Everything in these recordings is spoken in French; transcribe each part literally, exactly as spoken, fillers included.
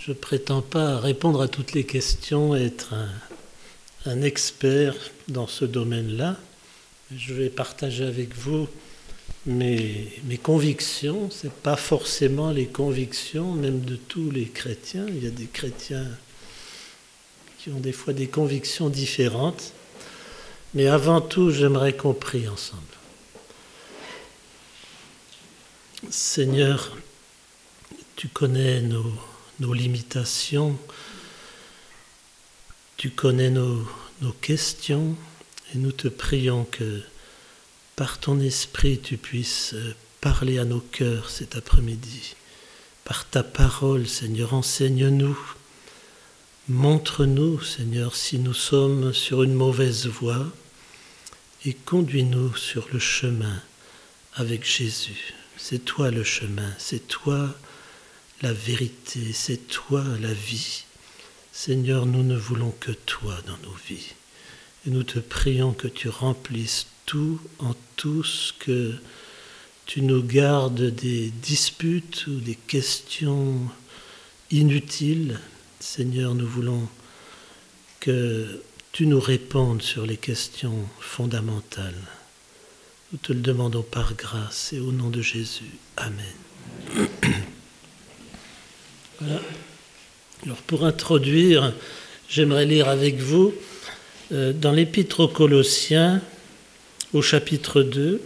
Je ne prétends pas répondre à toutes les questions, être un, un expert dans ce domaine-là. Je vais partager avec vous mes, mes convictions. Ce n'est pas forcément les convictions, même de tous les chrétiens. Il y a des chrétiens qui ont des fois des convictions différentes. Mais avant tout, j'aimerais qu'on prie ensemble. Seigneur, tu connais nos, nos limitations, tu connais nos, nos questions, et nous te prions que par ton esprit tu puisses parler à nos cœurs cet après-midi. Par ta parole, Seigneur, enseigne-nous, montre-nous, Seigneur, si nous sommes sur une mauvaise voie, et conduis-nous sur le chemin avec Jésus. C'est toi le chemin, c'est toi la vérité, c'est toi la vie. Seigneur, nous ne voulons que toi dans nos vies. Et nous te prions que tu remplisses tout en tous, que tu nous gardes des disputes ou des questions inutiles. Seigneur, nous voulons que tu nous répondes sur les questions fondamentales. Nous te le demandons par grâce et au nom de Jésus. Amen. Voilà. Alors pour introduire, j'aimerais lire avec vous euh, dans l'Épître aux Colossiens, au chapitre deux.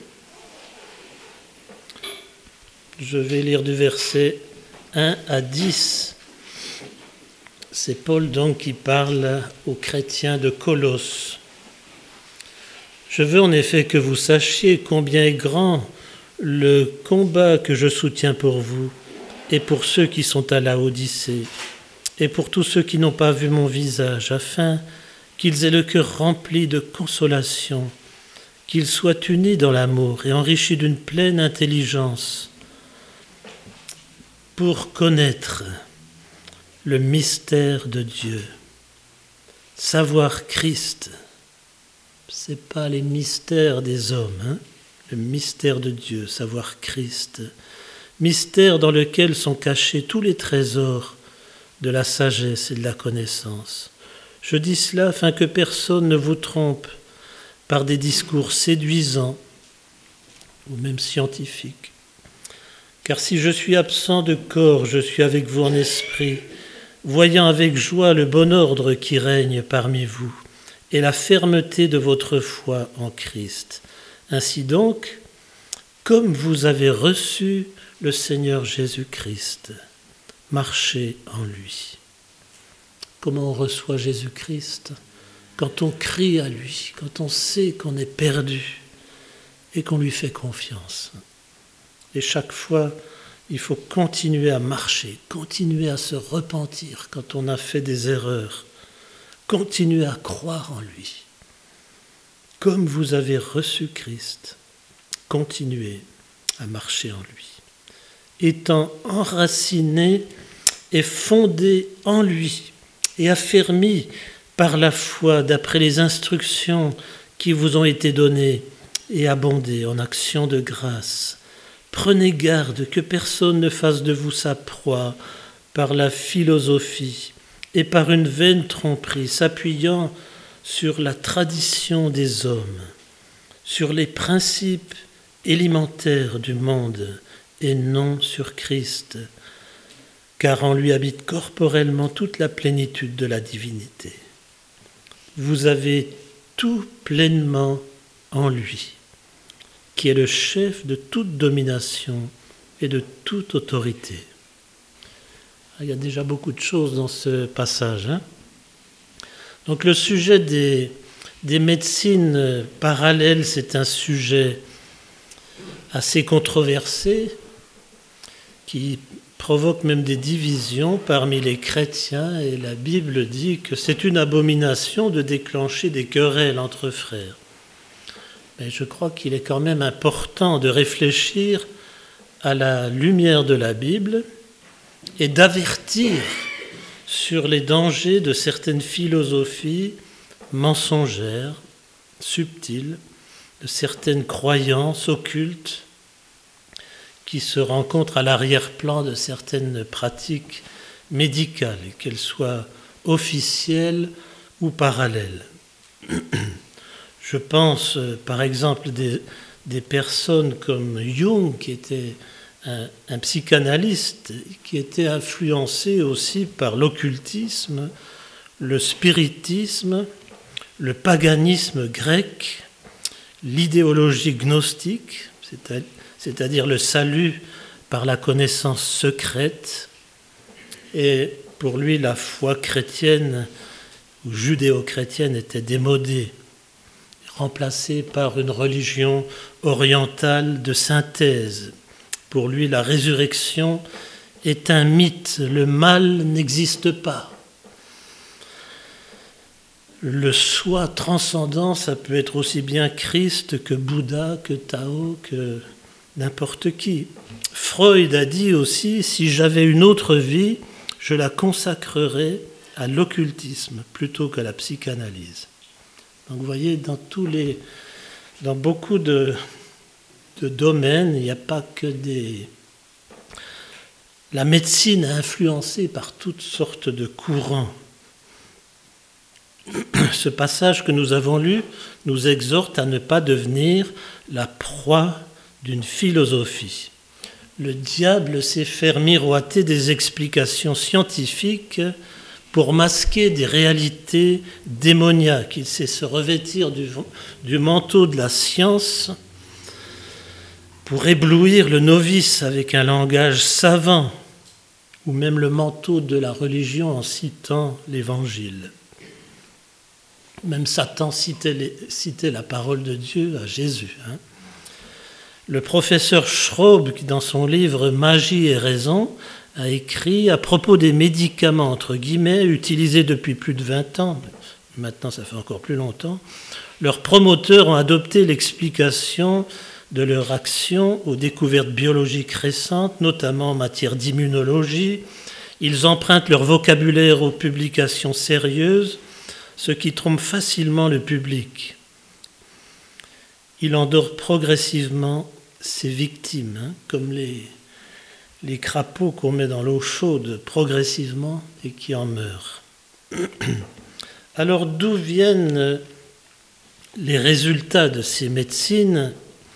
Je vais lire du verset un à dix. C'est Paul donc qui parle aux chrétiens de Colosse. Je veux en effet que vous sachiez combien est grand le combat que je soutiens pour vous et pour ceux qui sont à Laodicée et pour tous ceux qui n'ont pas vu mon visage, afin qu'ils aient le cœur rempli de consolation, qu'ils soient unis dans l'amour et enrichis d'une pleine intelligence pour connaître le mystère de Dieu, savoir Christ. Ce n'est pas les mystères des hommes, hein? Le mystère de Dieu, savoir Christ, mystère dans lequel sont cachés tous les trésors de la sagesse et de la connaissance. Je dis cela afin que personne ne vous trompe par des discours séduisants ou même scientifiques. Car si je suis absent de corps, je suis avec vous en esprit, voyant avec joie le bon ordre qui règne parmi vous et la fermeté de votre foi en Christ. Ainsi donc, comme vous avez reçu le Seigneur Jésus-Christ, marchez en lui. Comment on reçoit Jésus-Christ? Quand on crie à lui, quand on sait qu'on est perdu et qu'on lui fait confiance. Et chaque fois, il faut continuer à marcher, continuer à se repentir quand on a fait des erreurs, continuer à croire en lui. Comme vous avez reçu Christ, continuez à marcher en lui. Étant enracinés et fondés en lui et affermis par la foi d'après les instructions qui vous ont été données et abondées en actions de grâce. Prenez garde que personne ne fasse de vous sa proie par la philosophie et par une vaine tromperie, s'appuyant sur la tradition des hommes, sur les principes élémentaires du monde et non sur Christ, car en lui habite corporellement toute la plénitude de la divinité. Vous avez tout pleinement en lui, qui est le chef de toute domination et de toute autorité. Il y a déjà beaucoup de choses dans ce passage. Hein ? Donc le sujet des, des médecines parallèles, c'est un sujet assez controversé qui provoque même des divisions parmi les chrétiens, et la Bible dit que c'est une abomination de déclencher des querelles entre frères. Mais je crois qu'il est quand même important de réfléchir à la lumière de la Bible et d'avertir sur les dangers de certaines philosophies mensongères, subtiles, de certaines croyances occultes qui se rencontrent à l'arrière-plan de certaines pratiques médicale, qu'elle soit officielle ou parallèle. Je pense par exemple des, des personnes comme Jung, qui était un, un psychanalyste, qui était influencé aussi par l'occultisme, le spiritisme, le paganisme grec, l'idéologie gnostique, c'est-à-dire le salut par la connaissance secrète, et pour lui la foi chrétienne ou judéo-chrétienne était démodée, remplacée par une religion orientale de synthèse. Pour lui, la résurrection est un mythe, le mal n'existe pas. Le soi transcendant, ça peut être aussi bien Christ que Bouddha, que Tao, que n'importe qui. Freud a dit aussi, si j'avais une autre vie, je la consacrerais à l'occultisme plutôt qu'à la psychanalyse. Donc vous voyez, dans, tous les, dans beaucoup de, de domaines, il n'y a pas que des... La médecine est influencée par toutes sortes de courants. Ce passage que nous avons lu nous exhorte à ne pas devenir la proie d'une philosophie. Le diable sait faire miroiter des explications scientifiques pour masquer des réalités démoniaques. Il sait se revêtir du, du manteau de la science pour éblouir le novice avec un langage savant, ou même le manteau de la religion en citant l'Évangile. Même Satan citait, les, citait la parole de Dieu à Jésus. Hein. Le professeur Schraub, qui dans son livre « Magie et raison », a écrit à propos des médicaments, entre guillemets, utilisés depuis plus de vingt ans, maintenant ça fait encore plus longtemps, leurs promoteurs ont adopté l'explication de leur action aux découvertes biologiques récentes, notamment en matière d'immunologie. Ils empruntent leur vocabulaire aux publications sérieuses, ce qui trompe facilement le public. Il endort progressivement ses victimes, hein, comme les, les crapauds qu'on met dans l'eau chaude progressivement et qui en meurent. Alors d'où viennent les résultats de ces médecines ?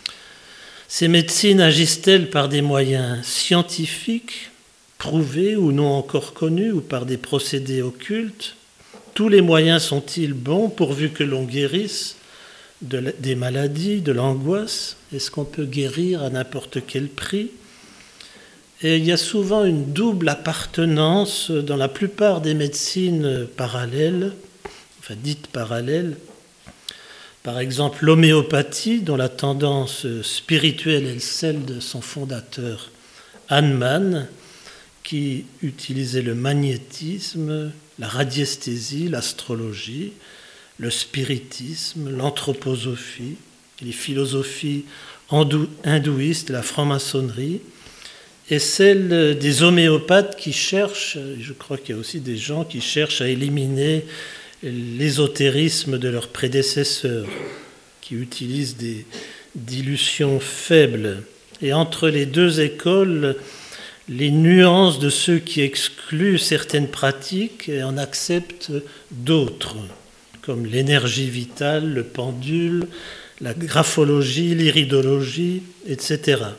Ces médecines agissent-elles par des moyens scientifiques, prouvés ou non encore connus, ou par des procédés occultes ? Tous les moyens sont-ils bons pourvu que l'on guérisse de la, des maladies, de l'angoisse ? Est-ce qu'on peut guérir à n'importe quel prix ? Et il y a souvent une double appartenance dans la plupart des médecines parallèles, enfin dites parallèles. Par exemple, l'homéopathie, dont la tendance spirituelle est celle de son fondateur, Hahnemann, qui utilisait le magnétisme, la radiesthésie, l'astrologie, le spiritisme, l'anthroposophie, les philosophies hindouistes, la franc-maçonnerie, et celle des homéopathes qui cherchent, je crois qu'il y a aussi des gens qui cherchent à éliminer l'ésotérisme de leurs prédécesseurs, qui utilisent des dilutions faibles. Et entre les deux écoles, les nuances de ceux qui excluent certaines pratiques et en acceptent d'autres, comme l'énergie vitale, le pendule, la graphologie, l'iridologie, et cetera.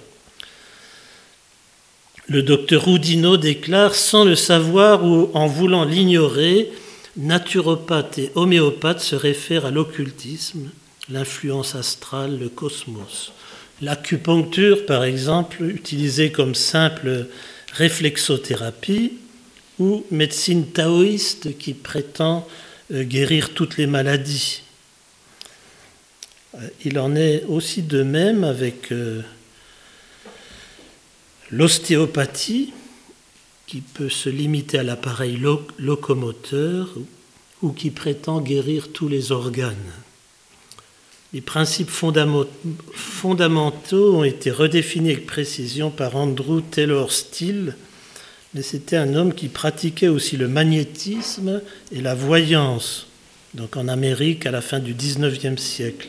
Le docteur Oudinot déclare, sans le savoir ou en voulant l'ignorer, naturopathe et homéopathe se réfèrent à l'occultisme, l'influence astrale, le cosmos. L'acupuncture, par exemple, utilisée comme simple réflexothérapie, ou médecine taoïste qui prétend guérir toutes les maladies. Il en est aussi de même avec l'ostéopathie, qui peut se limiter à l'appareil locomoteur ou qui prétend guérir tous les organes. Les principes fondamentaux ont été redéfinis avec précision par Andrew Taylor Still, mais c'était un homme qui pratiquait aussi le magnétisme et la voyance, donc en Amérique à la fin du dix-neuvième siècle.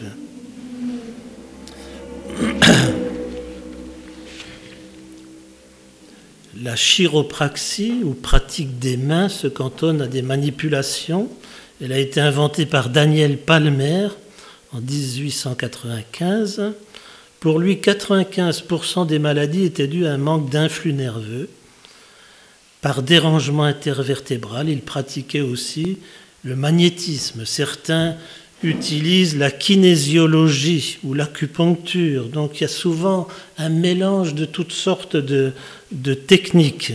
La chiropraxie, ou pratique des mains, se cantonne à des manipulations. Elle a été inventée par Daniel Palmer en dix-huit cent quatre-vingt-quinze. Pour lui, quatre-vingt-quinze pour cent des maladies étaient dues à un manque d'influx nerveux. Par dérangement intervertébral, il pratiquait aussi le magnétisme. Certains utilisent la kinésiologie ou l'acupuncture. Donc il y a souvent un mélange de toutes sortes de, de techniques.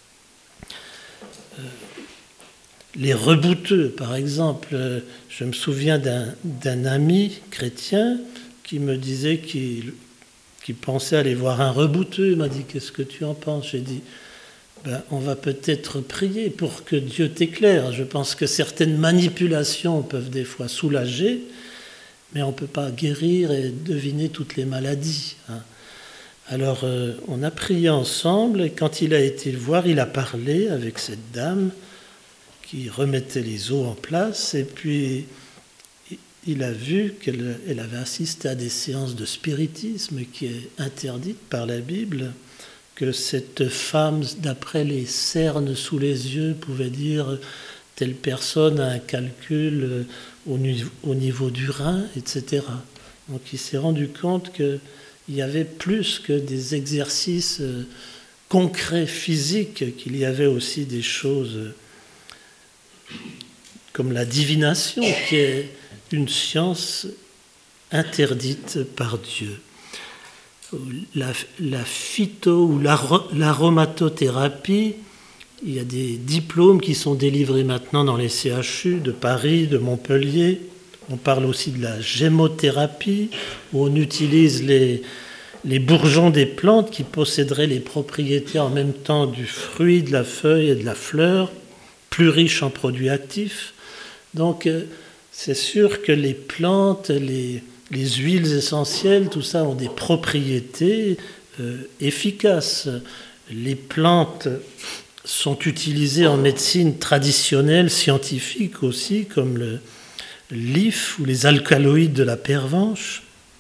Les rebouteux, par exemple, je me souviens d'un, d'un ami chrétien qui me disait qu'il, qu'il pensait aller voir un rebouteux. Il m'a dit « Qu'est-ce que tu en penses ?» J'ai dit ben, « On va peut-être prier pour que Dieu t'éclaire. Je pense que certaines manipulations peuvent des fois soulager, mais on ne peut pas guérir et deviner toutes les maladies. Hein. » Alors, euh, on a prié ensemble, et quand il a été le voir, il a parlé avec cette dame qui remettait les os en place, et puis il a vu qu'elle elle avait assisté à des séances de spiritisme qui est interdite par la Bible, que cette femme, d'après les cernes sous les yeux, pouvait dire telle personne a un calcul au niveau, au niveau du rein, et cetera. Donc il s'est rendu compte qu'il y avait plus que des exercices concrets, physiques, qu'il y avait aussi des choses comme la divination, qui est une science interdite par Dieu. La, la phyto ou l'aromatothérapie, il y a des diplômes qui sont délivrés maintenant dans les C H U de Paris, de Montpellier. On parle aussi de la gémothérapie, où on utilise les, les bourgeons des plantes qui posséderaient les propriétés en même temps du fruit, de la feuille et de la fleur, plus riches en produits actifs. Donc, c'est sûr que les plantes, les, les huiles essentielles, tout ça ont des propriétés euh, efficaces. Les plantes sont utilisées en médecine traditionnelle, scientifique aussi, comme le l'if ou les alcaloïdes de la pervenche.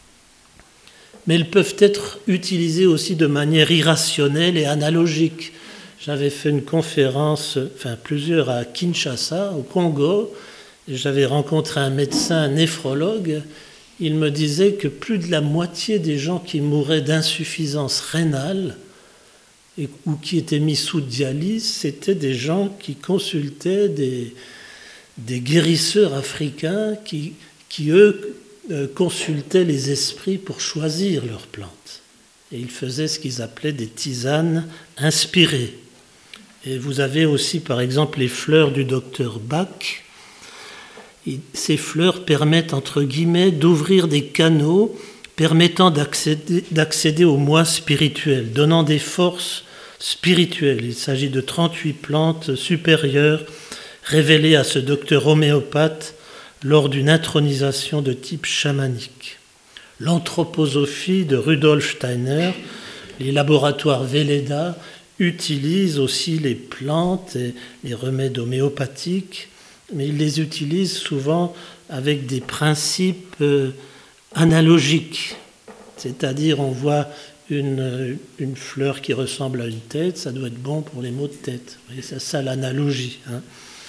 Mais elles peuvent être utilisées aussi de manière irrationnelle et analogique. J'avais fait une conférence, enfin plusieurs, à Kinshasa, au Congo, et j'avais rencontré un médecin, un néphrologue. Il me disait que plus de la moitié des gens qui mouraient d'insuffisance rénale et, ou qui étaient mis sous dialyse, c'était des gens qui consultaient des, des guérisseurs africains qui, qui eux, consultaient les esprits pour choisir leurs plantes. Et ils faisaient ce qu'ils appelaient des tisanes inspirées. Et vous avez aussi, par exemple, les fleurs du docteur Bach. Et ces fleurs permettent, entre guillemets, d'ouvrir des canaux permettant d'accéder, d'accéder au moi spirituel, donnant des forces spirituelles. Il s'agit de trente-huit plantes supérieures révélées à ce docteur homéopathe lors d'une intronisation de type chamanique. L'anthroposophie de Rudolf Steiner, les laboratoires Velleda utilisent aussi les plantes et les remèdes homéopathiques, mais ils les utilisent souvent avec des principes euh, analogiques. C'est-à-dire, on voit une, une fleur qui ressemble à une tête, ça doit être bon pour les maux de tête. Vous voyez, c'est ça l'analogie. Hein.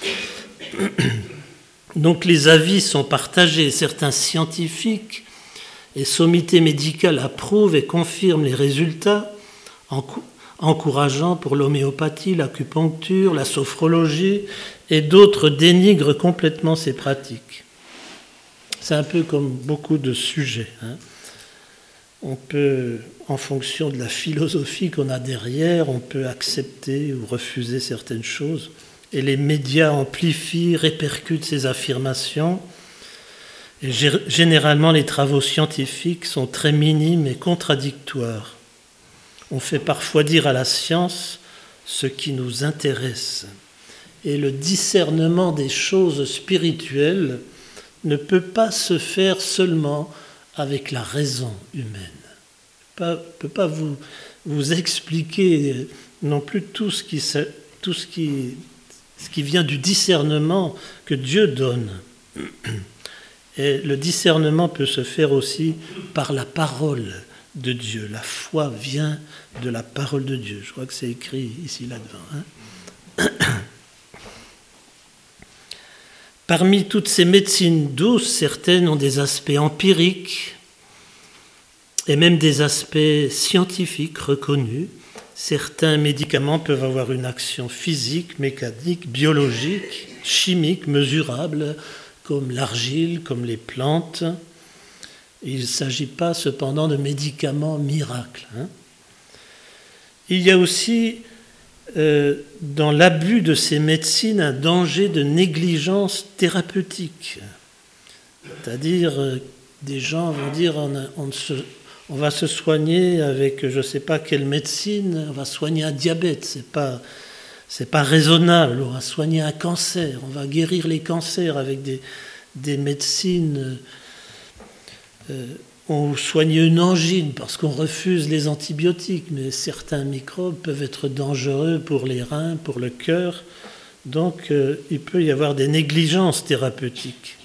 Donc les avis sont partagés. Certains scientifiques et sommités médicales approuvent et confirment les résultats, encourageant pour l'homéopathie, l'acupuncture, la sophrologie, et d'autres dénigrent complètement ces pratiques. C'est un peu comme beaucoup de sujets. Hein. On peut, en fonction de la philosophie qu'on a derrière, on peut accepter ou refuser certaines choses. Et les médias amplifient, répercutent ces affirmations. Et généralement, les travaux scientifiques sont très minimes et contradictoires. On fait parfois dire à la science ce qui nous intéresse. Et le discernement des choses spirituelles ne peut pas se faire seulement avec la raison humaine. Je ne peux pas vous, vous expliquer non plus tout ce qui, tout ce qui, ce qui vient du discernement que Dieu donne. Et le discernement peut se faire aussi par la parole de Dieu. La foi vient de la parole de Dieu. Je crois que c'est écrit ici là-devant. Hein. Parmi toutes ces médecines douces, certaines ont des aspects empiriques et même des aspects scientifiques reconnus. Certains médicaments peuvent avoir une action physique, mécanique, biologique, chimique, mesurable, comme l'argile, comme les plantes. Il ne s'agit pas cependant de médicaments miracles. Hein. Il y a aussi euh, dans l'abus de ces médecines un danger de négligence thérapeutique. C'est-à-dire, euh, des gens vont dire on, on, se, on va se soigner avec je ne sais pas quelle médecine, on va soigner un diabète, ce n'est pas, c'est pas raisonnable, on va soigner un cancer, on va guérir les cancers avec des, des médecines... Euh, on soigne une angine parce qu'on refuse les antibiotiques, mais certains microbes peuvent être dangereux pour les reins, pour le cœur. Donc, euh, il peut y avoir des négligences thérapeutiques.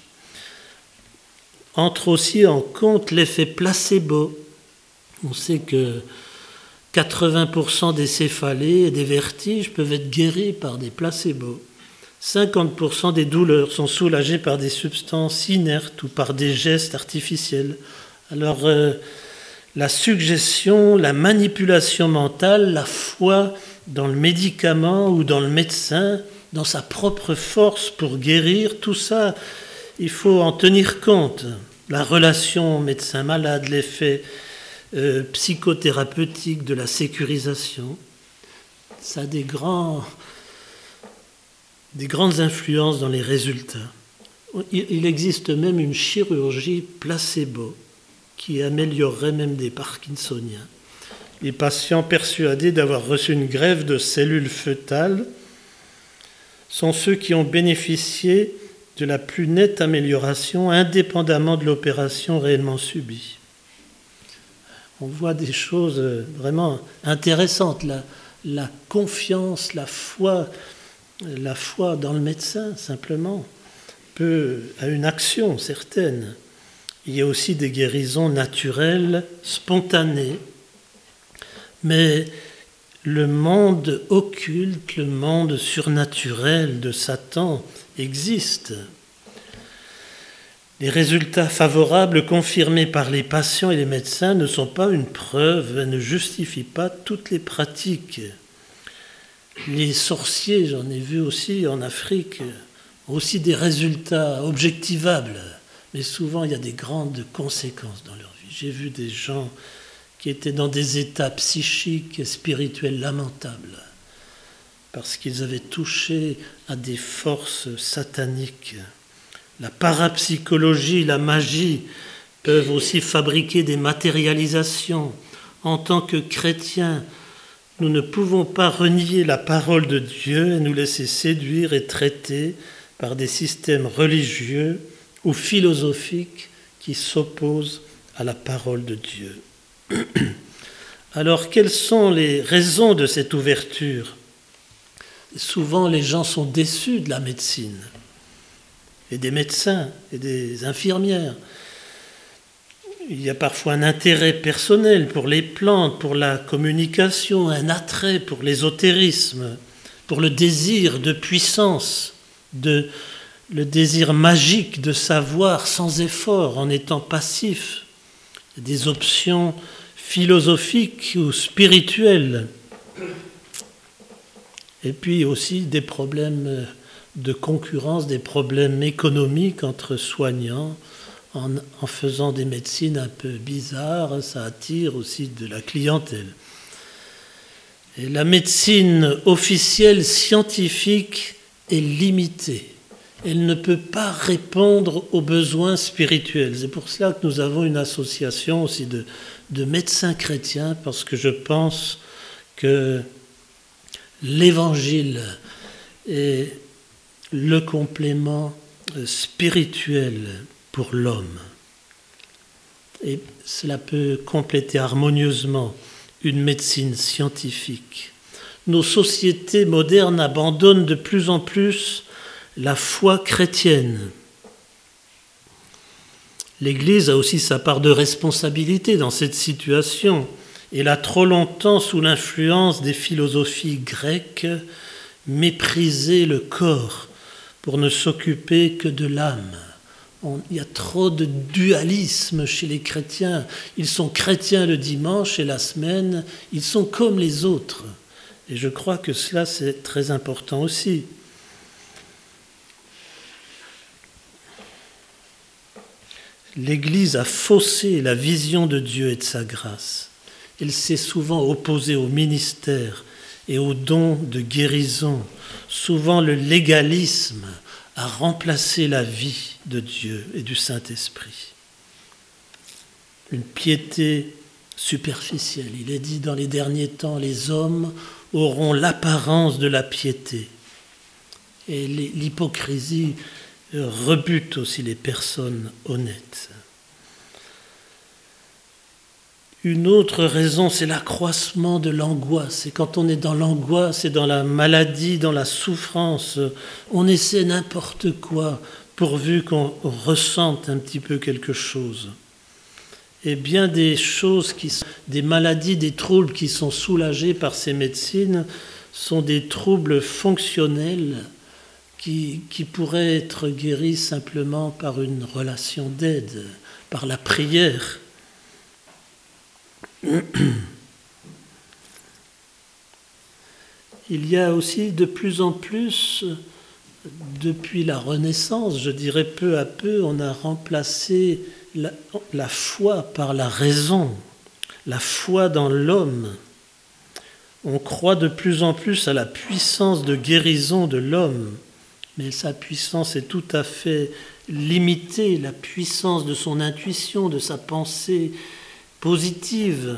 Entre aussi en compte l'effet placebo. On sait que quatre-vingts pour cent des céphalées et des vertiges peuvent être guéris par des placebos. cinquante pour cent des douleurs sont soulagées par des substances inertes ou par des gestes artificiels. Alors, euh, la suggestion, la manipulation mentale, la foi dans le médicament ou dans le médecin, dans sa propre force pour guérir, tout ça, il faut en tenir compte. La relation médecin-malade, l'effet euh, psychothérapeutique de la sécurisation, ça a des, grands, des grandes influences dans les résultats. Il existe même une chirurgie placebo qui améliorerait même des parkinsoniens. Les patients persuadés d'avoir reçu une greffe de cellules fœtales sont ceux qui ont bénéficié de la plus nette amélioration indépendamment de l'opération réellement subie. On voit des choses vraiment intéressantes, la, la confiance, la foi, la foi dans le médecin simplement peut, a une action certaine. Il y a aussi des guérisons naturelles, spontanées, mais le monde occulte, le monde surnaturel de Satan existe. Les résultats favorables confirmés par les patients et les médecins ne sont pas une preuve, ne justifient pas toutes les pratiques. Les sorciers, j'en ai vu aussi en Afrique, ont aussi des résultats objectivables. Mais souvent, il y a des grandes conséquences dans leur vie. J'ai vu des gens qui étaient dans des états psychiques et spirituels lamentables parce qu'ils avaient touché à des forces sataniques. La parapsychologie, la magie peuvent aussi fabriquer des matérialisations. En tant que chrétiens, nous ne pouvons pas renier la parole de Dieu et nous laisser séduire et traiter par des systèmes religieux ou philosophiques qui s'opposent à la parole de Dieu. Alors, quelles sont les raisons de cette ouverture ? Souvent, les gens sont déçus de la médecine, et des médecins, et des infirmières. Il y a parfois un intérêt personnel pour les plantes, pour la communication, un attrait pour l'ésotérisme, pour le désir de puissance, de le désir magique de savoir sans effort, en étant passif, des options philosophiques ou spirituelles. Et puis aussi des problèmes de concurrence, des problèmes économiques entre soignants, en, en faisant des médecines un peu bizarres, ça attire aussi de la clientèle. Et la médecine officielle scientifique est limitée. Elle ne peut pas répondre aux besoins spirituels. C'est pour cela que nous avons une association aussi de, de médecins chrétiens, parce que je pense que l'Évangile est le complément spirituel pour l'homme. Et cela peut compléter harmonieusement une médecine scientifique. Nos sociétés modernes abandonnent de plus en plus la foi chrétienne. L'Église a aussi sa part de responsabilité dans cette situation. Elle a trop longtemps, sous l'influence des philosophies grecques, méprisé le corps pour ne s'occuper que de l'âme. On, il y a trop de dualisme chez les chrétiens. Ils sont chrétiens le dimanche et la semaine, ils sont comme les autres. Et je crois que cela, c'est très important aussi. L'Église a faussé la vision de Dieu et de sa grâce. Elle s'est souvent opposée au ministère et aux dons de guérison. Souvent, le légalisme a remplacé la vie de Dieu et du Saint-Esprit. Une piété superficielle. Il est dit dans les derniers temps, les hommes auront l'apparence de la piété. Et l'hypocrisie rebute aussi les personnes honnêtes. Une autre raison, c'est l'accroissement de l'angoisse. Et quand on est dans l'angoisse et dans la maladie, dans la souffrance, on essaie n'importe quoi pourvu qu'on ressente un petit peu quelque chose. Et bien des choses, qui sont, des maladies, des troubles qui sont soulagés par ces médecines sont des troubles fonctionnels qui, qui pourraient être guéris simplement par une relation d'aide, par la prière. Il y a aussi de plus en plus, depuis la Renaissance, je dirais peu à peu, on a remplacé la, la foi par la raison, la foi dans l'homme. On croit de plus en plus à la puissance de guérison de l'homme, mais sa puissance est tout à fait limitée, la puissance de son intuition, de sa pensée positive.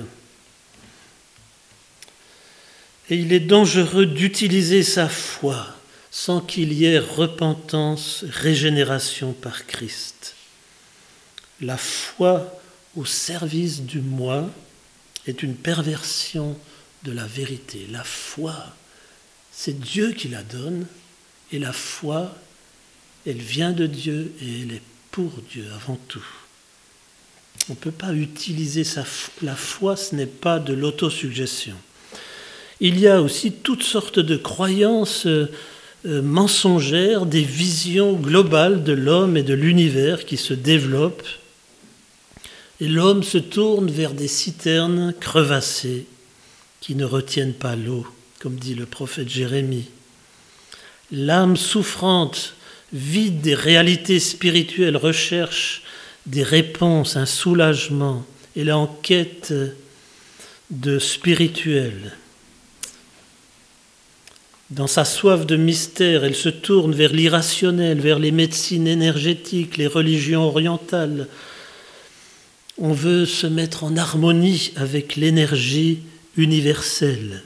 Et il est dangereux d'utiliser sa foi sans qu'il y ait repentance, régénération par Christ. La foi au service du moi est une perversion de la vérité. La foi, c'est Dieu qui la donne, et la foi, elle vient de Dieu et elle est pour Dieu avant tout. On ne peut pas utiliser sa, la foi, ce n'est pas de l'autosuggestion. Il y a aussi toutes sortes de croyances euh, mensongères, des visions globales de l'homme et de l'univers qui se développent. Et l'homme se tourne vers des citernes crevassées qui ne retiennent pas l'eau, comme dit le prophète Jérémie. L'âme souffrante, vide des réalités spirituelles, recherche des réponses, un soulagement. Elle est en quête de spirituel. Dans sa soif de mystère, elle se tourne vers l'irrationnel, vers les médecines énergétiques, les religions orientales. On veut se mettre en harmonie avec l'énergie universelle.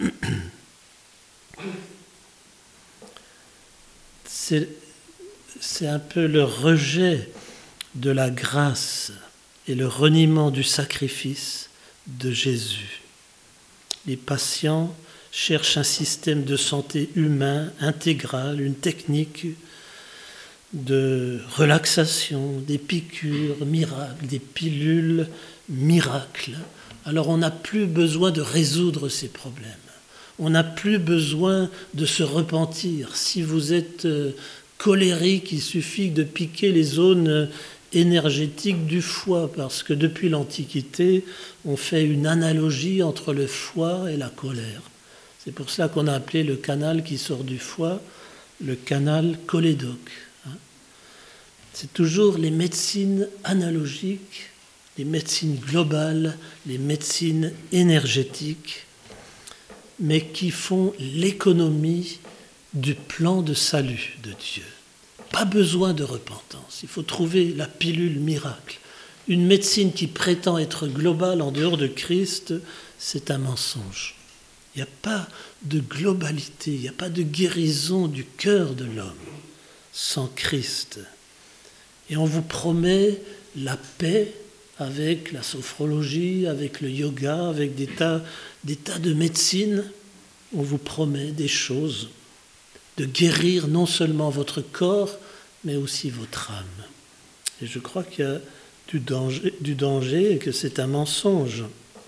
C'est, c'est un peu le rejet de la grâce et le reniement du sacrifice de Jésus. Les patients cherchent un système de santé humain intégral, une technique de relaxation, des piqûres miracles, des pilules miracles. Alors on n'a plus besoin de résoudre ces problèmes. On n'a plus besoin de se repentir. Si vous êtes colérique, il suffit de piquer les zones énergétiques du foie, parce que depuis l'Antiquité, on fait une analogie entre le foie et la colère. C'est pour cela qu'on a appelé le canal qui sort du foie le canal cholédoque. C'est toujours les médecines analogiques, les médecines globales, les médecines énergétiques, mais qui font l'économie du plan de salut de Dieu. Pas besoin de repentance, il faut trouver la pilule miracle. Une médecine qui prétend être globale en dehors de Christ, c'est un mensonge. Il n'y a pas de globalité, il n'y a pas de guérison du cœur de l'homme sans Christ. Et on vous promet la paix avec la sophrologie, avec le yoga, avec des tas, des tas de médecines. On vous promet des choses, de guérir non seulement votre corps, mais aussi votre âme. Et je crois qu'il y a du danger, du danger et que c'est un mensonge.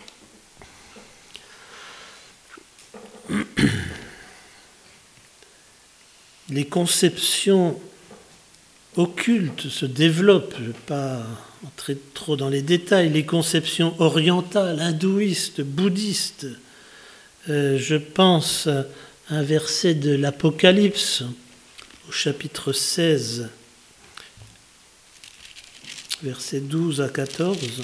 Les conceptions occultes se développent, je ne vais pas entrer trop dans les détails, les conceptions orientales, hindouistes, bouddhistes. Euh, je pense à un verset de l'Apocalypse, au chapitre seize, versets douze à quatorze.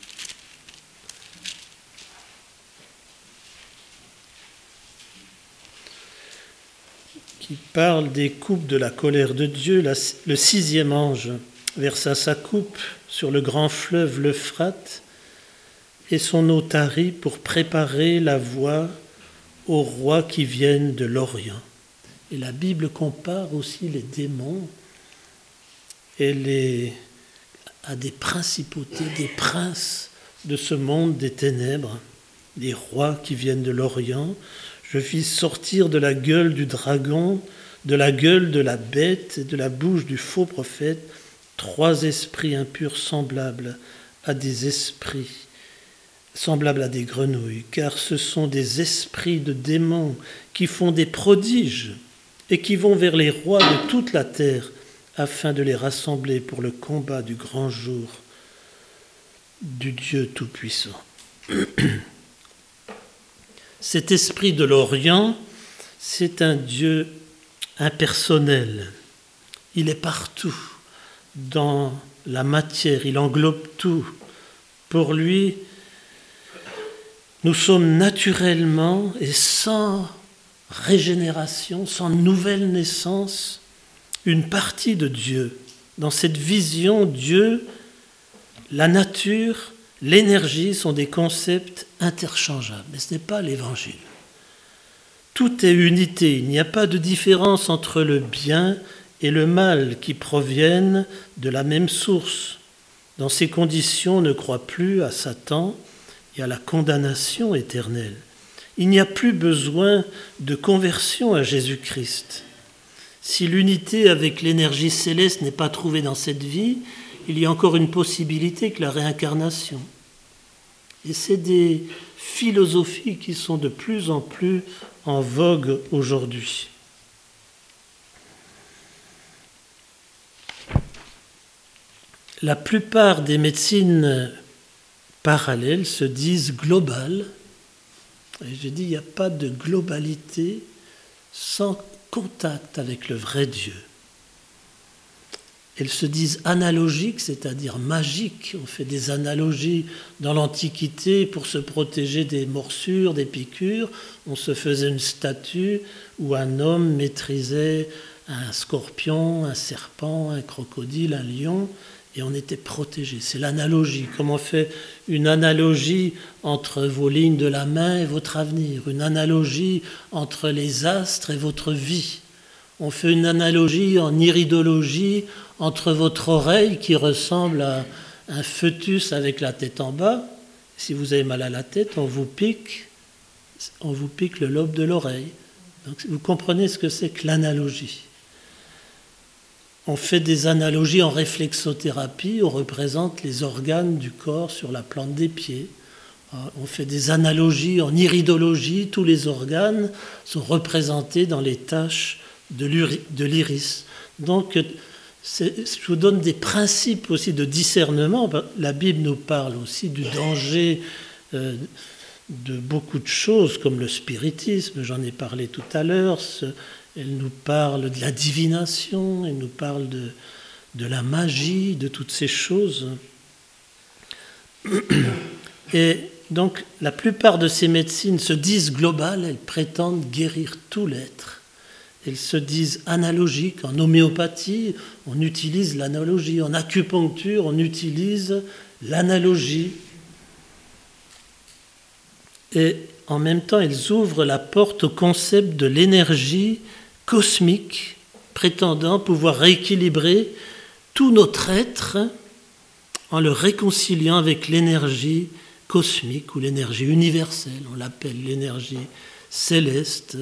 Qui parle des coupes de la colère de Dieu. La, le sixième ange versa sa coupe sur le grand fleuve l'Euphrate et son eau tarit pour préparer la voie aux rois qui viennent de l'Orient. Et la Bible compare aussi les démons et les, à des principautés, des princes de ce monde des ténèbres, des rois qui viennent de l'Orient. Je fis sortir de la gueule du dragon, de la gueule de la bête et de la bouche du faux prophète trois esprits impurs semblables à des esprits, semblables à des grenouilles, car ce sont des esprits de démons qui font des prodiges et qui vont vers les rois de toute la terre afin de les rassembler pour le combat du grand jour du Dieu Tout-Puissant. Cet esprit de l'Orient, c'est un Dieu impersonnel. Il est partout dans la matière, il englobe tout. Pour lui, nous sommes naturellement et sans régénération, sans nouvelle naissance, une partie de Dieu. Dans cette vision, Dieu, la nature, l'énergie sont des concepts interchangeables, mais ce n'est pas l'Évangile. Tout est unité, il n'y a pas de différence entre le bien et le mal qui proviennent de la même source. Dans ces conditions, on ne croit plus à Satan et à la condamnation éternelle. Il n'y a plus besoin de conversion à Jésus-Christ. Si l'unité avec l'énergie céleste n'est pas trouvée dans cette vie, il y a encore une possibilité que la réincarnation. Et c'est des philosophies qui sont de plus en plus en vogue aujourd'hui. La plupart des médecines parallèles se disent globales. Et j'ai dit, il n'y a pas de globalité sans contact avec le vrai Dieu. Elles se disent analogiques, c'est-à-dire magiques. On fait des analogies dans l'Antiquité pour se protéger des morsures, des piqûres. On se faisait une statue où un homme maîtrisait un scorpion, un serpent, un crocodile, un lion, et on était protégé. C'est l'analogie. Comme on fait une analogie entre vos lignes de la main et votre avenir, une analogie entre les astres et votre vie. On fait une analogie en iridologie entre votre oreille qui ressemble à un fœtus avec la tête en bas. Si vous avez mal à la tête, on vous pique, on vous pique le lobe de l'oreille. Donc vous comprenez ce que c'est que l'analogie. On fait des analogies en réflexothérapie, on représente les organes du corps sur la plante des pieds. On fait des analogies en iridologie, tous les organes sont représentés dans les taches de l'iris. Donc, c'est, je vous donne des principes aussi de discernement. La Bible nous parle aussi du danger euh, de beaucoup de choses, comme le spiritisme, j'en ai parlé tout à l'heure. Elle nous parle de la divination, elle nous parle de, de la magie, de toutes ces choses. Et donc, la plupart de ces médecines se disent globales, elles prétendent guérir tout l'être. Elles se disent analogiques. En homéopathie, on utilise l'analogie. En acupuncture, on utilise l'analogie. Et en même temps, elles ouvrent la porte au concept de l'énergie cosmique, prétendant pouvoir rééquilibrer tout notre être en le réconciliant avec l'énergie cosmique ou l'énergie universelle. On l'appelle l'énergie céleste,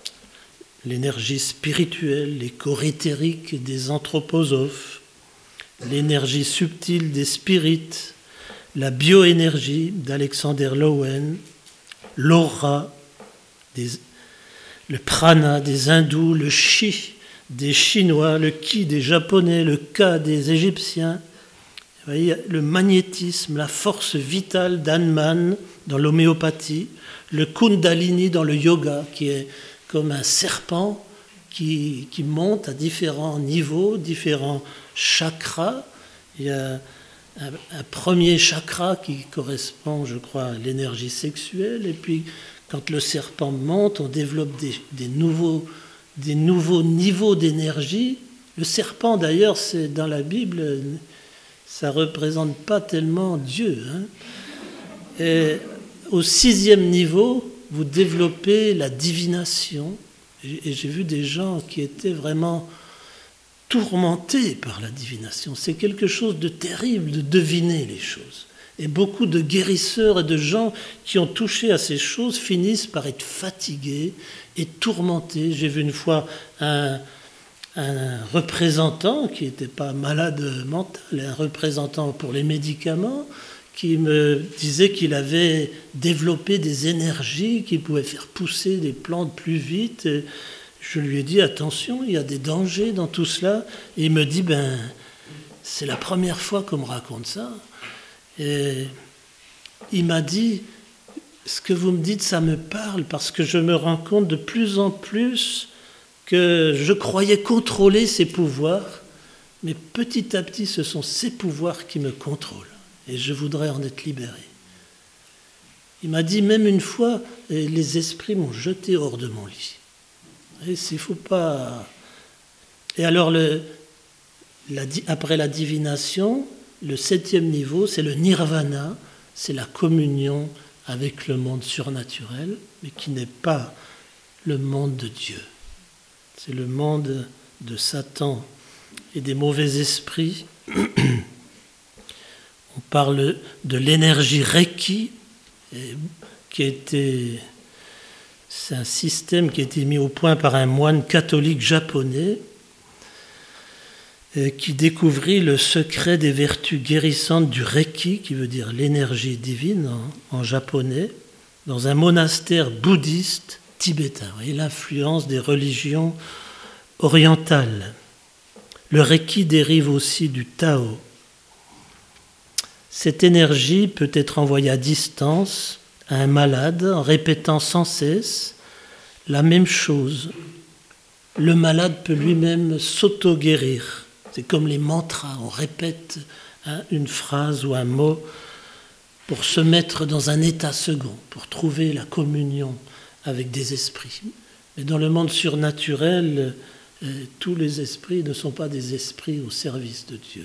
l'énergie spirituelle, les corps éthériques des anthroposophes. l'énergie subtile des spirites, la bioénergie d'Alexander Lowen, l'aura, des, le prana des hindous, le chi des chinois, le ki des japonais, le ka des égyptiens. Vous voyez, le magnétisme, la force vitale d'Hanuman dans l'homéopathie, le kundalini dans le yoga, qui est comme un serpent qui, qui monte à différents niveaux, différents chakras. Il y a un, un premier chakra qui correspond, je crois, à l'énergie sexuelle, et puis quand le serpent monte, on développe des, des, nouveaux, des nouveaux niveaux d'énergie. Le serpent, d'ailleurs, c'est dans la Bible, ça ne représente pas tellement Dieu. Hein. Et au sixième niveau, vous développez la divination. Et j'ai vu des gens qui étaient vraiment tourmentés par la divination. C'est quelque chose de terrible de deviner les choses. Et beaucoup de guérisseurs et de gens qui ont touché à ces choses finissent par être fatigués et tourmentés. J'ai vu une fois un, un représentant qui n'était pas malade mental, un représentant pour les médicaments, qui me disait qu'il avait développé des énergies qui pouvaient faire pousser des plantes plus vite. Et je lui ai dit, attention, il y a des dangers dans tout cela. Et il me dit, ben, c'est la première fois qu'on me raconte ça. Et il m'a dit, ce que vous me dites, ça me parle, parce que je me rends compte de plus en plus que je croyais contrôler ces pouvoirs, mais petit à petit, ce sont ces pouvoirs qui me contrôlent. Et je voudrais en être libéré. Il m'a dit, même une fois, les esprits m'ont jeté hors de mon lit. Et il faut pas... Et alors, le, la, après la divination, le septième niveau, c'est le nirvana, c'est la communion avec le monde surnaturel, mais qui n'est pas le monde de Dieu. C'est le monde de Satan et des mauvais esprits. On parle de l'énergie Reiki, qui a été, c'est un système qui a été mis au point par un moine catholique japonais qui découvrit le secret des vertus guérissantes du Reiki, qui veut dire l'énergie divine en, en japonais, dans un monastère bouddhiste tibétain. Et l'influence des religions orientales. Le Reiki dérive aussi du Tao. Cette énergie peut être envoyée à distance à un malade en répétant sans cesse la même chose. Le malade peut lui-même s'auto-guérir. C'est comme les mantras, on répète hein, une phrase ou un mot pour se mettre dans un état second, pour trouver la communion avec des esprits. Mais dans le monde surnaturel, euh, tous les esprits ne sont pas des esprits au service de Dieu.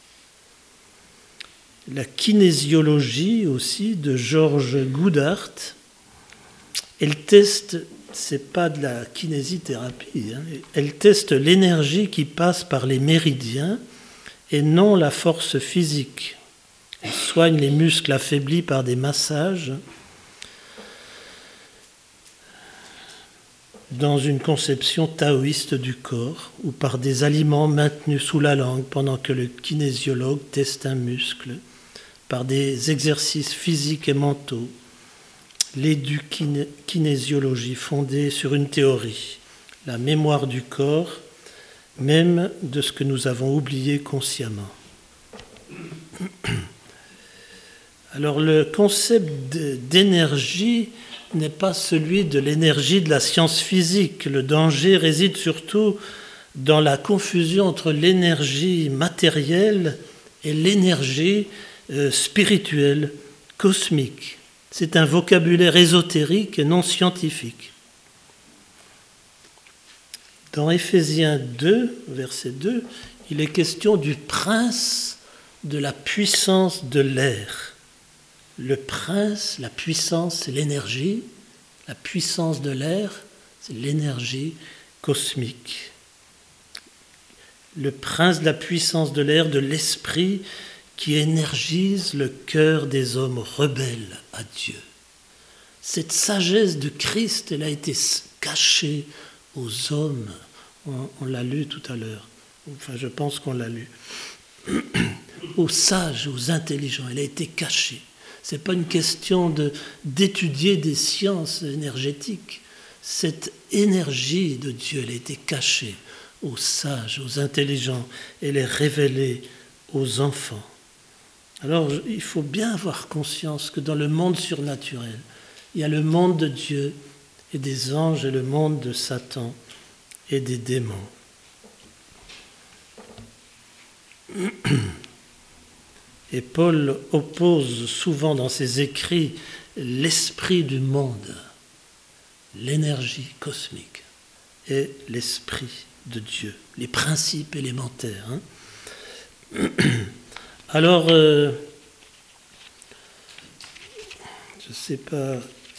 La kinésiologie aussi de George Goodhart, elle teste, c'est pas de la kinésithérapie, hein, elle teste l'énergie qui passe par les méridiens et non la force physique. Elle soigne les muscles affaiblis par des massages dans une conception taoïste du corps ou par des aliments maintenus sous la langue pendant que le kinésiologue teste un muscle, par des exercices physiques et mentaux, l'édukinésiologie fondée sur une théorie, la mémoire du corps, même de ce que nous avons oublié consciemment. Alors le concept d'énergie n'est pas celui de l'énergie de la science physique. Le danger réside surtout dans la confusion entre l'énergie matérielle et l'énergie euh, spirituelle, cosmique. C'est un vocabulaire ésotérique et non scientifique. Dans Éphésiens deux, verset deux, il est question du prince de la puissance de l'air. Le prince, la puissance, c'est l'énergie. La puissance de l'air, c'est l'énergie cosmique. Le prince de la puissance de l'air, de l'esprit, qui énergise le cœur des hommes rebelles à Dieu. Cette sagesse de Christ, elle a été cachée aux hommes. On, on l'a lu tout à l'heure. Enfin, je pense qu'on l'a lu. aux sages, aux intelligents. Elle a été cachée. Ce n'est pas une question de, d'étudier des sciences énergétiques. Cette énergie de Dieu, elle a été cachée aux sages, aux intelligents. Elle est révélée aux enfants. Alors, il faut bien avoir conscience que dans le monde surnaturel, il y a le monde de Dieu et des anges et le monde de Satan et des démons. Et Paul oppose souvent dans ses écrits l'esprit du monde, l'énergie cosmique, et l'esprit de Dieu, les principes élémentaires. Hein. Alors, euh, je ne sais pas,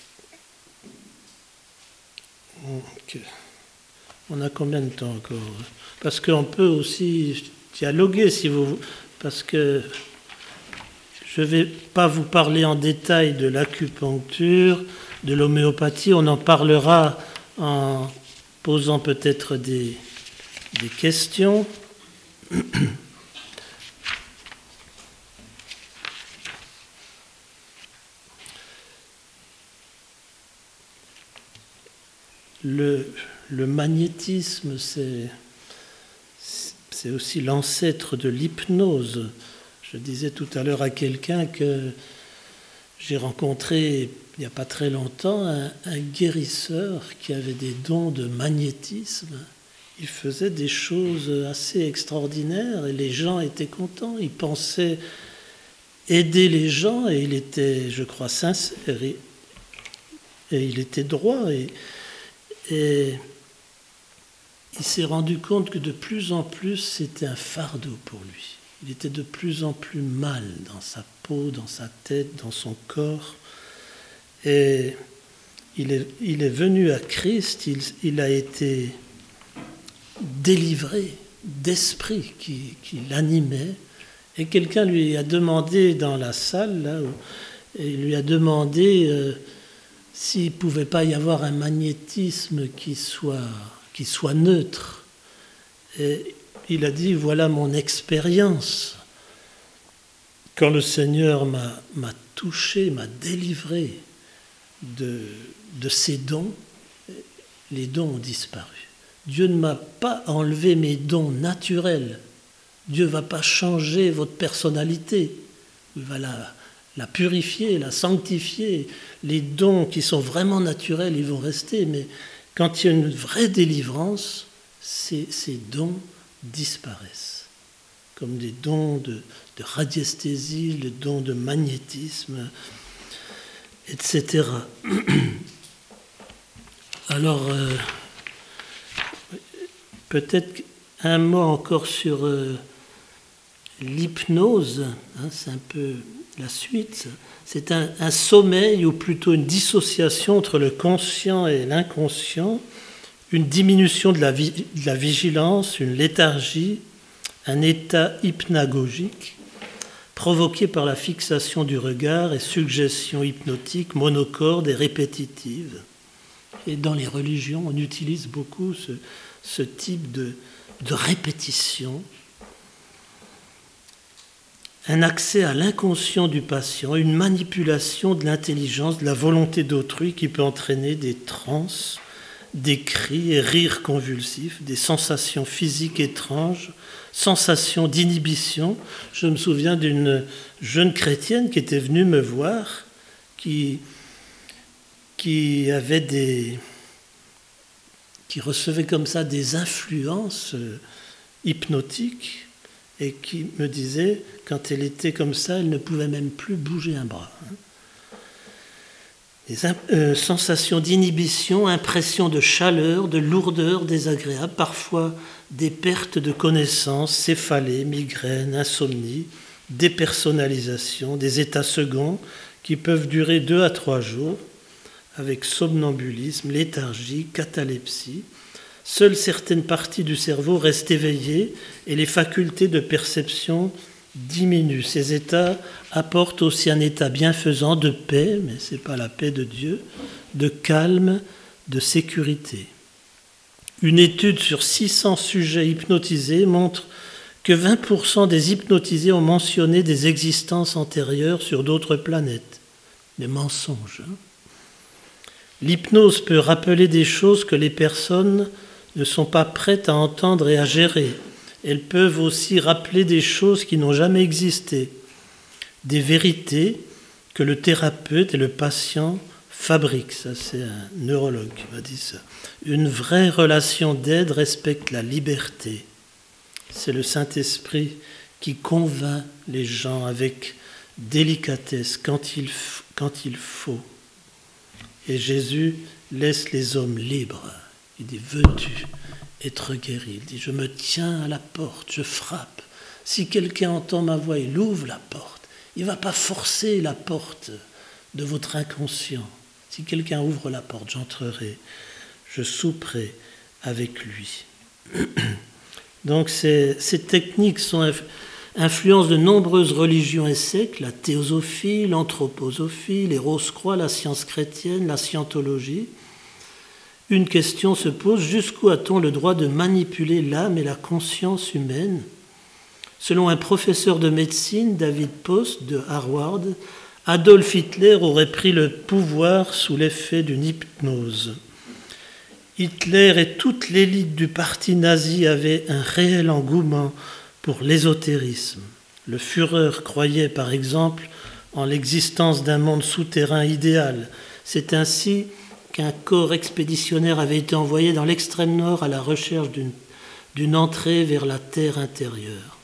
on a combien de temps encore? Parce qu'on peut aussi dialoguer si vous... Parce que je ne vais pas vous parler en détail de l'acupuncture, de l'homéopathie, on en parlera en posant peut-être des, des questions. Le, le magnétisme, c'est, c'est aussi l'ancêtre de l'hypnose. Je disais tout à l'heure à quelqu'un que j'ai rencontré il n'y a pas très longtemps un, un guérisseur qui avait des dons de magnétisme. Il faisait des choses assez extraordinaires et les gens étaient contents. Il pensait aider les gens et il était, je crois, sincère et, et il était droit. Et, et il s'est rendu compte que de plus en plus c'était un fardeau pour lui. Il était de plus en plus mal dans sa peau, dans sa tête, dans son corps. Et il est, il est venu à Christ, il, il a été délivré d'esprit qui, qui l'animait. Et quelqu'un lui a demandé dans la salle, là, où, et il lui a demandé euh, s'il ne pouvait pas y avoir un magnétisme qui soit, qui soit neutre. Et il a dit, voilà mon expérience. Quand le Seigneur m'a, m'a touché, m'a délivré de, de ses dons, les dons ont disparu. Dieu ne m'a pas enlevé mes dons naturels. Dieu ne va pas changer votre personnalité. Il va la, la purifier, la sanctifier. Les dons qui sont vraiment naturels, ils vont rester. Mais quand il y a une vraie délivrance, ces, ces dons disparaissent. Comme des dons de, de radiesthésie, le don de magnétisme, et cetera. Alors, euh, peut-être un mot encore sur euh, l'hypnose, hein, c'est un peu la suite. C'est un, un sommeil ou plutôt une dissociation entre le conscient et l'inconscient, une diminution de la, vi- de la vigilance, une léthargie, un état hypnagogique provoqué par la fixation du regard et suggestions hypnotiques monocordes et répétitives. Et dans les religions, on utilise beaucoup ce, ce type de, de répétition. Un accès à l'inconscient du patient, une manipulation de l'intelligence, de la volonté d'autrui qui peut entraîner des transes, des cris et rires convulsifs, des sensations physiques étranges, sensations d'inhibition. Je me souviens d'une jeune chrétienne qui était venue me voir, qui, qui avait des, qui recevait comme ça des influences hypnotiques et qui me disait, quand elle était comme ça, elle ne pouvait même plus bouger un bras. Des euh, sensations d'inhibition, impressions de chaleur, de lourdeur désagréable, parfois des pertes de connaissance, céphalées, migraines, insomnie, dépersonnalisation, des états seconds qui peuvent durer deux à trois jours, avec somnambulisme, léthargie, catalepsie. Seules certaines parties du cerveau restent éveillées et les facultés de perception diminuent. Ces états apportent aussi un état bienfaisant de paix, mais ce n'est pas la paix de Dieu, de calme, de sécurité. Une étude sur six cents sujets hypnotisés montre que vingt pour cent des hypnotisés ont mentionné des existences antérieures sur d'autres planètes. Des mensonges. Hein. L'hypnose peut rappeler des choses que les personnes ne sont pas prêtes à entendre et à gérer. Elles peuvent aussi rappeler des choses qui n'ont jamais existé, des vérités que le thérapeute et le patient fabriquent. Ça, c'est un neurologue qui m'a dit ça. Une vraie relation d'aide respecte la liberté. C'est le Saint-Esprit qui convainc les gens avec délicatesse quand il, quand il faut. Et Jésus laisse les hommes libres. Il dit, veux-tu être guéri? Il dit, je me tiens à la porte, je frappe. Si quelqu'un entend ma voix, il ouvre la porte. Il ne va pas forcer la porte de votre inconscient. Si quelqu'un ouvre la porte, j'entrerai, je souperai avec lui. Donc ces, ces techniques sont influencent de nombreuses religions et sectes, la théosophie, l'anthroposophie, les rose-croix, la science chrétienne, la scientologie. Une question se pose, jusqu'où a-t-on le droit de manipuler l'âme et la conscience humaine? Selon un professeur de médecine, David Post de Harvard, Adolf Hitler aurait pris le pouvoir sous l'effet d'une hypnose. Hitler et toute l'élite du parti nazi avaient un réel engouement pour l'ésotérisme. Le Führer croyait par exemple en l'existence d'un monde souterrain idéal. C'est ainsi qu'un corps expéditionnaire avait été envoyé dans l'extrême nord à la recherche d'une, d'une entrée vers la terre intérieure.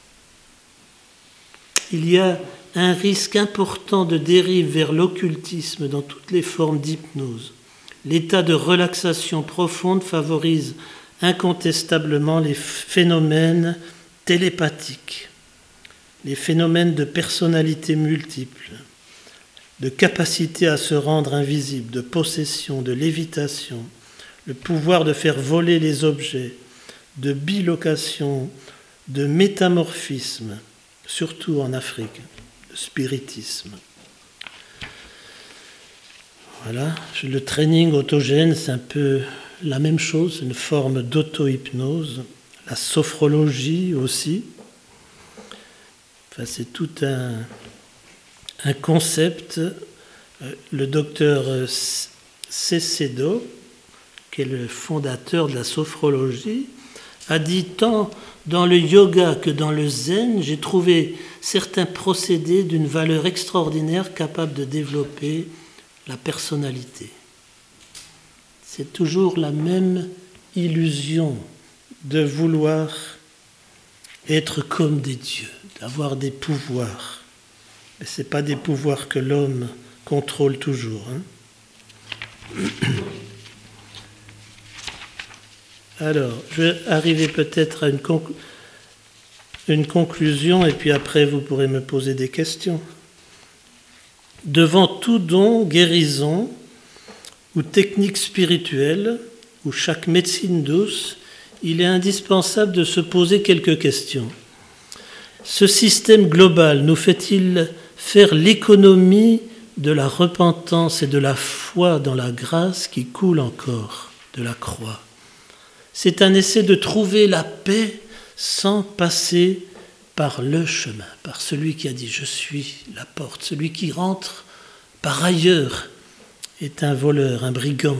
Il y a un risque important de dérive vers l'occultisme dans toutes les formes d'hypnose. L'état de relaxation profonde favorise incontestablement les phénomènes télépathiques, les phénomènes de personnalité multiple, de capacité à se rendre invisible, de possession, de lévitation, le pouvoir de faire voler les objets, de bilocation, de métamorphisme, surtout en Afrique, de spiritisme. Voilà, le training autogène, c'est un peu la même chose, une forme d'auto-hypnose. La sophrologie aussi. Enfin, c'est tout un, un concept. Le docteur Cecedo, qui est le fondateur de la sophrologie, a dit tant dans le yoga que dans le zen, j'ai trouvé certains procédés d'une valeur extraordinaire capables de développer la personnalité. C'est toujours la même illusion de vouloir être comme des dieux, d'avoir des pouvoirs. Mais ce n'est pas des pouvoirs que l'homme contrôle toujours. Hein. Alors, je vais arriver peut-être à une, conclu- une conclusion et puis après vous pourrez me poser des questions. Devant tout don, guérison ou technique spirituelle, ou chaque médecine douce, il est indispensable de se poser quelques questions. Ce système global nous fait-il faire l'économie de la repentance et de la foi dans la grâce qui coule encore de la croix? C'est un essai de trouver la paix sans passer par le chemin, par celui qui a dit « je suis la porte ». Celui qui rentre par ailleurs est un voleur, un brigand.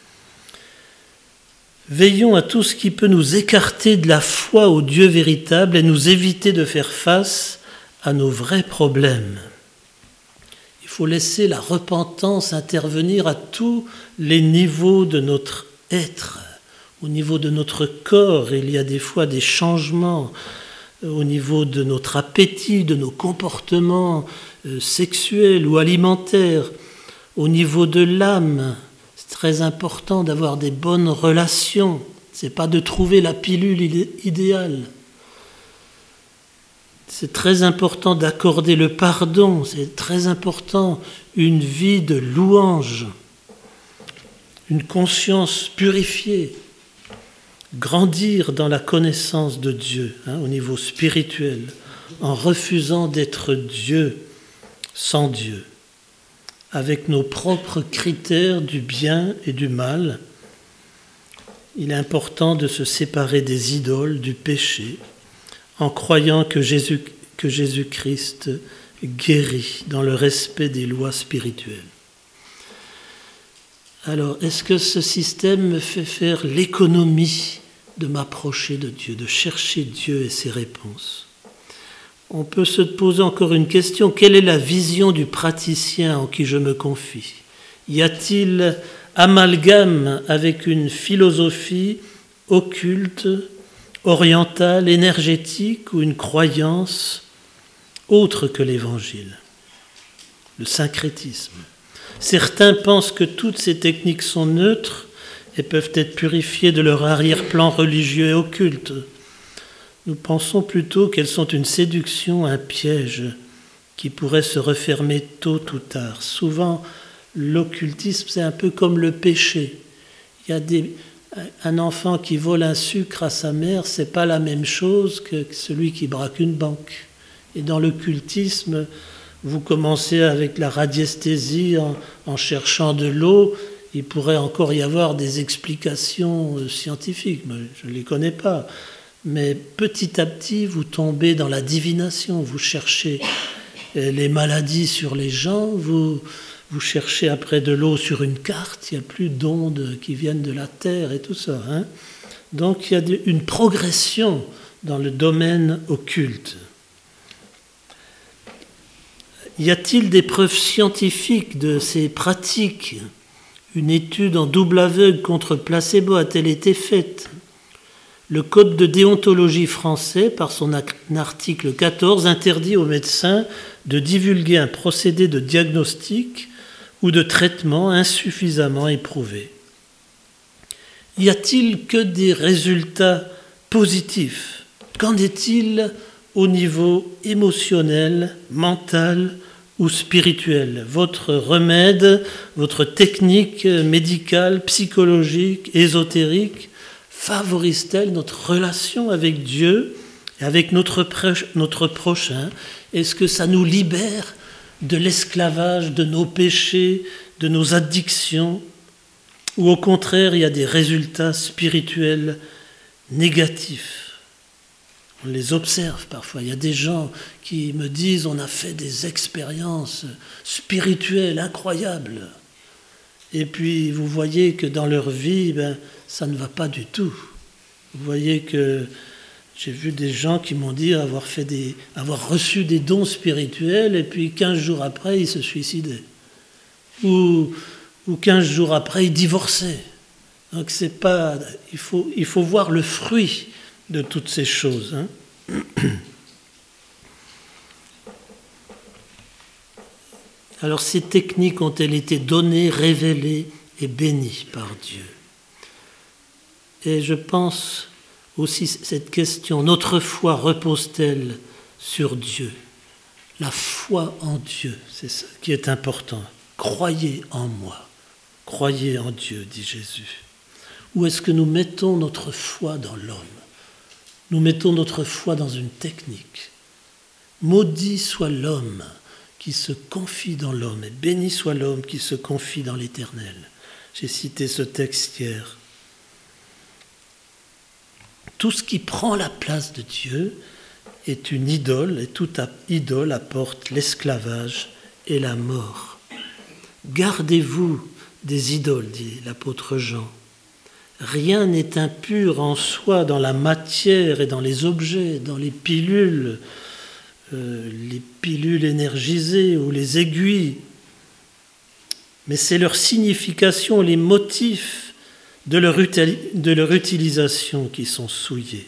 Veillons à tout ce qui peut nous écarter de la foi au Dieu véritable et nous éviter de faire face à nos vrais problèmes. Il faut laisser la repentance intervenir à tous les niveaux de notre être. Au niveau de notre corps, il y a des fois des changements au niveau de notre appétit, de nos comportements sexuels ou alimentaires. Au niveau de l'âme, c'est très important d'avoir des bonnes relations. Ce n'est pas de trouver la pilule idéale. C'est très important d'accorder le pardon. C'est très important une vie de louange, une conscience purifiée. Grandir dans la connaissance de Dieu, hein, au niveau spirituel, en refusant d'être Dieu sans Dieu, avec nos propres critères du bien et du mal. Il est important de se séparer des idoles, du péché, en croyant que Jésus, que Jésus-Christ guérit dans le respect des lois spirituelles. Alors, est-ce que ce système me fait faire l'économie de m'approcher de Dieu, de chercher Dieu et ses réponses? On peut se poser encore une question. Quelle est la vision du praticien en qui je me confie? Y a-t-il amalgame avec une philosophie occulte, orientale, énergétique ou une croyance autre que l'Évangile? Le syncrétisme. Certains pensent que toutes ces techniques sont neutres et peuvent être purifiées de leur arrière-plan religieux et occulte. Nous pensons plutôt qu'elles sont une séduction, un piège qui pourrait se refermer tôt ou tard. Souvent, l'occultisme, c'est un peu comme le péché. Il y a des, un enfant qui vole un sucre à sa mère, c'est pas la même chose que celui qui braque une banque. Et dans l'occultisme, vous commencez avec la radiesthésie en, en cherchant de l'eau. Il pourrait encore y avoir des explications scientifiques, mais je ne les connais pas. Mais petit à petit, vous tombez dans la divination, vous cherchez les maladies sur les gens, vous, vous cherchez après de l'eau sur une carte, il n'y a plus d'ondes qui viennent de la Terre et tout ça. Hein. Donc il y a une progression dans le domaine occulte. Y a-t-il des preuves scientifiques de ces pratiques? Une étude en double aveugle contre placebo a-t-elle été faite? Le Code de déontologie français, par son article quatorze, interdit aux médecins de divulguer un procédé de diagnostic ou de traitement insuffisamment éprouvé. Y a-t-il que des résultats positifs? Qu'en est-il au niveau émotionnel, mental ou spirituel? Votre remède, votre technique médicale, psychologique, ésotérique, favorise-t-elle notre relation avec Dieu et avec notre, notre prochain? Est-ce que ça nous libère de l'esclavage, de nos péchés, de nos addictions? Ou au contraire, il y a des résultats spirituels négatifs? On les observe parfois. Il y a des gens qui me disent « on a fait des expériences spirituelles incroyables ». Et puis vous voyez que dans leur vie, ben, ça ne va pas du tout. Vous voyez que j'ai vu des gens qui m'ont dit avoir, fait des, avoir reçu des dons spirituels et puis quinze jours après, ils se suicidaient. Ou, ou quinze jours après, ils divorçaient. Donc c'est pas, il faut, il faut voir le fruit de toutes ces choses. Hein. Alors ces techniques ont-elles été données, révélées et bénies par Dieu? Et je pense aussi cette question, notre foi repose-t-elle sur Dieu? La foi en Dieu, c'est ça qui est important. Croyez en moi, croyez en Dieu, dit Jésus. Ou est-ce que nous mettons notre foi dans l'homme? Nous mettons notre foi dans une technique. Maudit soit l'homme qui se confie dans l'homme, et béni soit l'homme qui se confie dans l'Éternel. J'ai cité ce texte hier. Tout ce qui prend la place de Dieu est une idole, et toute idole apporte l'esclavage et la mort. Gardez-vous des idoles, dit l'apôtre Jean. Rien n'est impur en soi dans la matière et dans les objets, dans les pilules, euh, les pilules énergisées ou les aiguilles. Mais c'est leur signification, les motifs de leur, util- de leur utilisation qui sont souillés.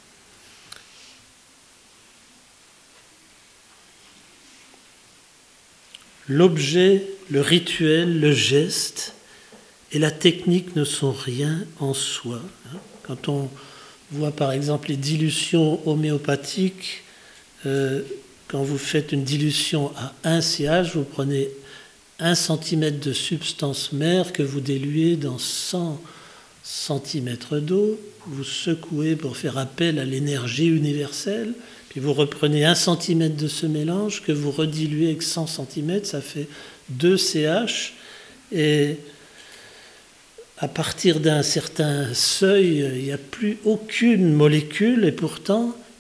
L'objet, le rituel, le geste et la technique ne sont rien en soi. Quand on voit par exemple les dilutions homéopathiques, euh, quand vous faites une dilution à un C H, vous prenez un centimètre de substance mère que vous diluez dans cent centimètres d'eau, vous secouez pour faire appel à l'énergie universelle, puis vous reprenez un centimètre de ce mélange que vous rediluez avec cent centimètres, ça fait deux C H, et à partir d'un certain seuil, il n'y a plus aucune molécule, et pourtant,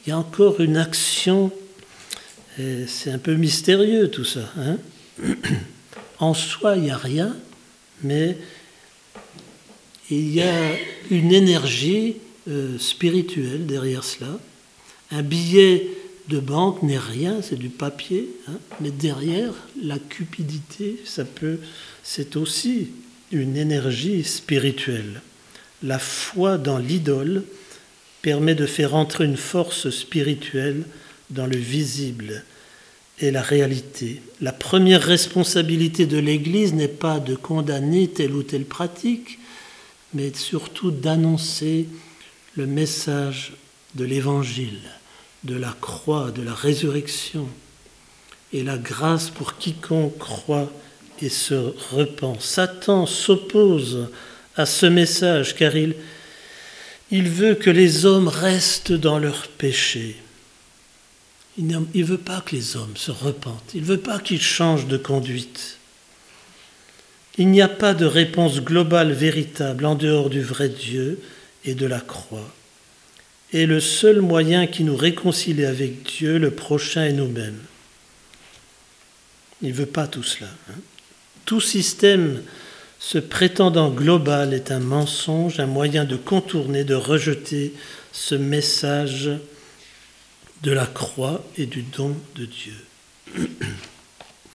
il y a encore une action, et c'est un peu mystérieux tout ça. Hein. En soi, il n'y a rien, mais il y a une énergie euh, spirituelle derrière cela. Un billet de banque n'est rien, c'est du papier, hein, mais derrière, la cupidité, ça peut, c'est aussi une énergie spirituelle. La foi dans l'idole permet de faire entrer une force spirituelle dans le visible et la réalité. La première responsabilité de l'Église n'est pas de condamner telle ou telle pratique, mais surtout d'annoncer le message de l'Évangile, de la croix, de la résurrection, et la grâce pour quiconque croit et se repent. Satan s'oppose à ce message car il, il veut que les hommes restent dans leur péché. Il ne veut pas que les hommes se repentent, il ne veut pas qu'ils changent de conduite. Il n'y a pas de réponse globale véritable en dehors du vrai Dieu et de la croix. Et le seul moyen qui nous réconcilie avec Dieu, le prochain et nous-mêmes. Il ne veut pas tout cela. Hein. Tout système se prétendant global est un mensonge, un moyen de contourner, de rejeter ce message de la croix et du don de Dieu.